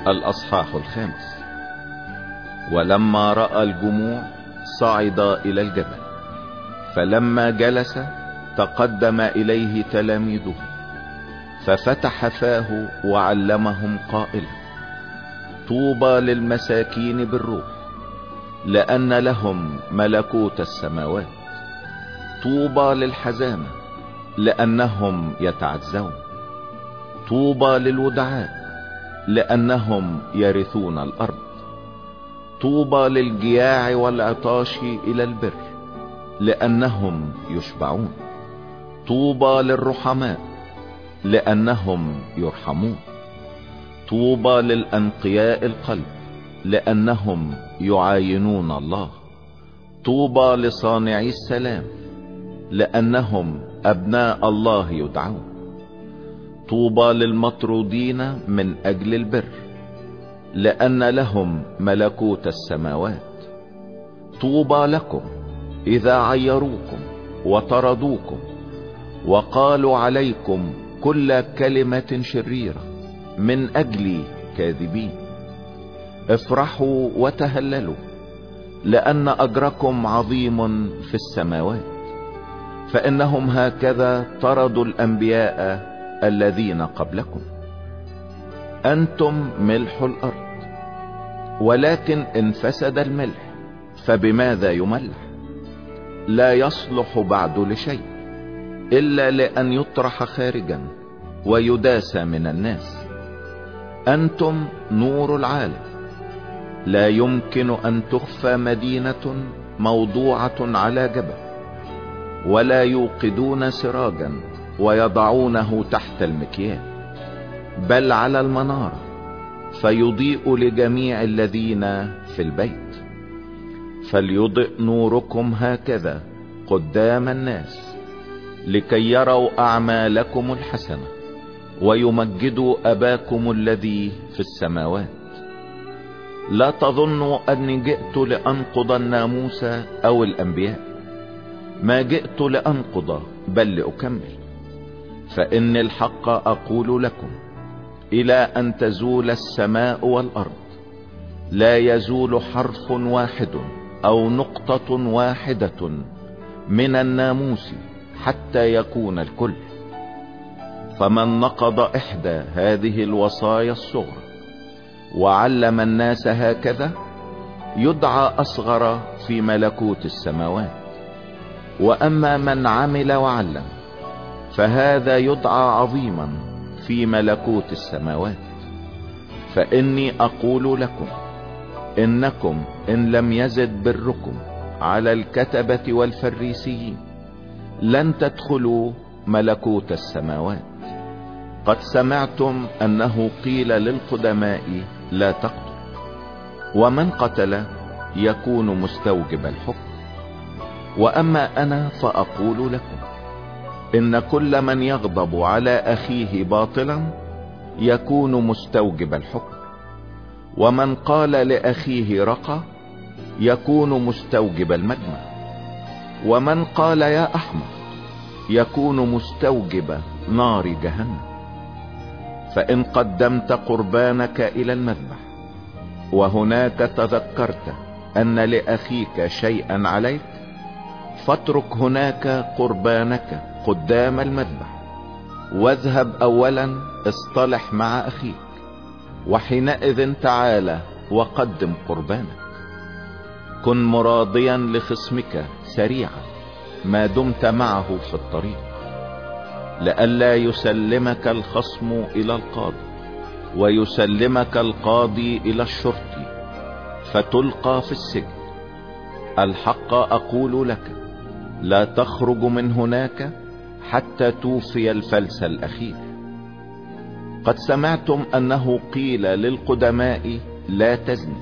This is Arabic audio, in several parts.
الأصحاح 5. ولما رأى الجموع صعد إلى الجبل، فلما جلس تقدم إليه تلاميذه، ففتح فاه وعلمهم قائلا: طوبى للمساكين بالروح، لأن لهم ملكوت السماوات. طوبى للحزانة، لأنهم يتعزون. طوبى للودعاء، لأنهم يرثون الأرض. طوبى للجياع والعطاش إلى البر، لأنهم يشبعون. طوبى للرحماء، لأنهم يرحمون. طوبى للأنقياء القلب، لأنهم يعاينون الله. طوبى لصانعي السلام، لأنهم أبناء الله يدعون. طوبى للمطرودين من أجل البر، لأن لهم ملكوت السماوات. طوبى لكم إذا عيروكم وطردوكم وقالوا عليكم كل كلمة شريرة من أجل كاذبين. افرحوا وتهللوا، لأن أجركم عظيم في السماوات، فإنهم هكذا طردوا الأنبياء الذين قبلكم. أنتم ملح الأرض، ولكن إن فسد الملح فبماذا يملح؟ لا يصلح بعد لشيء إلا لأن يطرح خارجا ويداس من الناس. أنتم نور العالم. لا يمكن أن تخفى مدينة موضوعة على جبل، ولا يوقدون سراجا ويضعونه تحت المكيال، بل على المنارة، فيضيء لجميع الذين في البيت. فليضئ نوركم هكذا قدام الناس، لكي يروا أعمالكم الحسنة ويمجدوا أباكم الذي في السماوات. لا تظنوا أني جئت لأنقض الناموس أو الأنبياء. ما جئت لأنقض بل لأكمل. فإن الحق أقول لكم، إلى أن تزول السماء والأرض لا يزول حرف واحد أو نقطة واحدة من الناموس حتى يكون الكل. فمن نقض إحدى هذه الوصايا الصغرى وعلم الناس هكذا يدعى أصغر في ملكوت السماوات. وأما من عمل وعلم فهذا يدعى عظيما في ملكوت السماوات. فإني أقول لكم إنكم إن لم يزد بركم على الكتبة والفريسيين لن تدخلوا ملكوت السماوات. قد سمعتم أنه قيل للقدماء لا تقتل، ومن قتل يكون مستوجب الحكم. وأما أنا فأقول لكم إن كل من يغضب على أخيه باطلا يكون مستوجب الحكم، ومن قال لأخيه رقى يكون مستوجب المجمع، ومن قال يا أحمق يكون مستوجب نار جهنم. فإن قدمت قربانك إلى المذبح وهناك تذكرت أن لأخيك شيئا عليك، فاترك هناك قربانك قدام المذبح، واذهب أولا اصطلح مع أخيك، وحينئذ تعال وقدم قربانك. كن مراضيا لخصمك سريعا ما دمت معه في الطريق، لئلا يسلمك الخصم إلى القاضي ويسلمك القاضي إلى الشرطي فتلقى في السجن. الحق أقول لك، لا تخرج من هناك حتى توفي الفلس الأخير. قد سمعتم أنه قيل للقدماء لا تزني،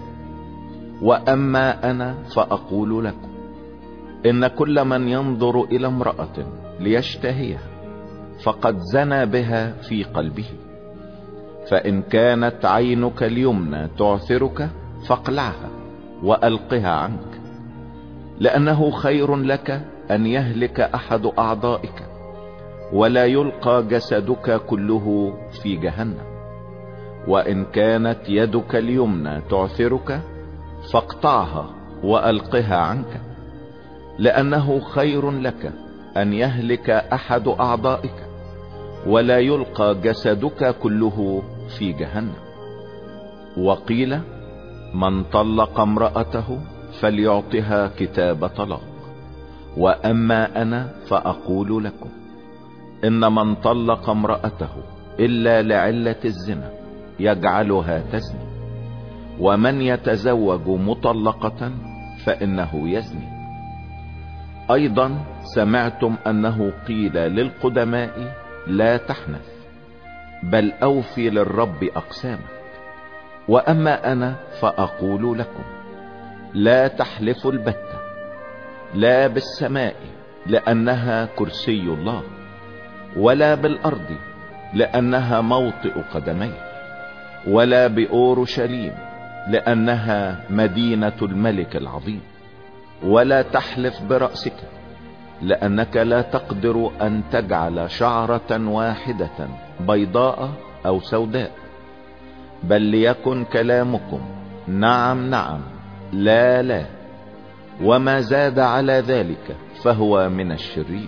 وأما أنا فأقول لكم إن كل من ينظر إلى امرأة ليشتهيها فقد زنى بها في قلبه. فإن كانت عينك اليمنى تعثرك فاقلعها وألقها عنك، لأنه خير لك أن يهلك أحد أعضائك ولا يلقى جسدك كله في جهنم. وإن كانت يدك اليمنى تعثرك فاقطعها وألقها عنك، لأنه خير لك أن يهلك أحد أعضائك ولا يلقى جسدك كله في جهنم. وقيل: من طلق امرأته فليعطها كتاب طلاق. وأما أنا فأقول لكم إن من طلق امرأته إلا لعلة الزنا يجعلها تزني، ومن يتزوج مطلقة فإنه يزني. أيضا سمعتم أنه قيل للقدماء: لا تحنث، بل أوفي للرب أقسامك. وأما أنا فأقول لكم: لا تحلفوا البتة، لا بالسماء لأنها كرسي الله، ولا بالأرض لأنها موطئ قدميه، ولا بأورشليم لأنها مدينة الملك العظيم. ولا تحلف برأسك، لأنك لا تقدر أن تجعل شعرة واحدة بيضاء أو سوداء، بل ليكن كلامكم نعم نعم، لا لا، وما زاد على ذلك فهو من الشرير.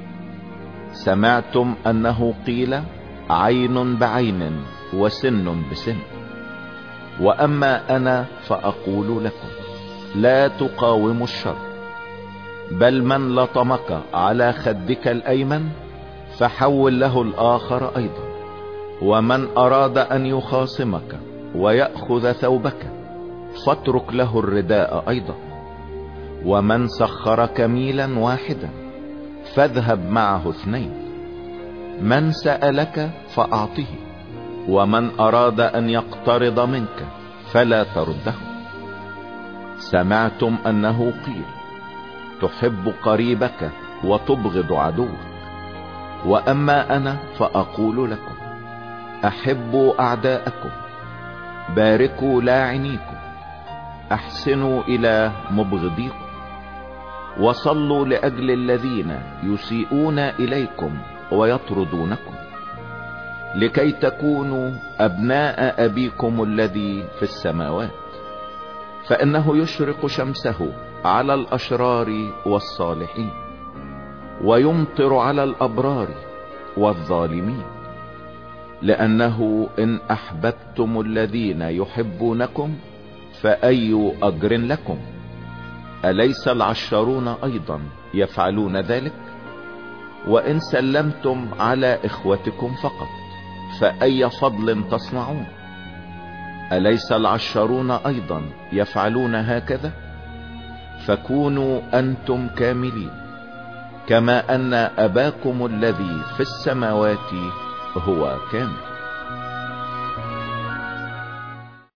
سمعتم أنه قيل: عين بعين وسن بسن. وأما أنا فأقول لكم: لا تقاوموا الشر، بل من لطمك على خدك الأيمن فحول له الآخر أيضا. ومن أراد أن يخاصمك ويأخذ ثوبك فاترك له الرداء أيضا. ومن سخرك ميلا واحدا فاذهب معه 2. من سألك فأعطه، ومن أراد أن يقترض منك فلا ترده. سمعتم أنه قيل: تحب قريبك وتبغض عدوك. وأما أنا فأقول لكم: أحبوا أعداءكم، باركوا لاعنيكم، أحسنوا إلى مبغضيكم، وصلوا لأجل الذين يسيئون إليكم ويطردونكم، لكي تكونوا أبناء أبيكم الذي في السماوات، فإنه يشرق شمسه على الأشرار والصالحين، ويمطر على الأبرار والظالمين. لأنه إن أحببتم الذين يحبونكم فأي أجر لكم؟ أليس العشرون أيضا يفعلون ذلك؟ وإن سلمتم على إخوتكم فقط فأي فضل تصنعون؟ أليس العشرون أيضا يفعلون هكذا؟ فكونوا أنتم كاملين كما أن أباكم الذي في السماوات هو كامل.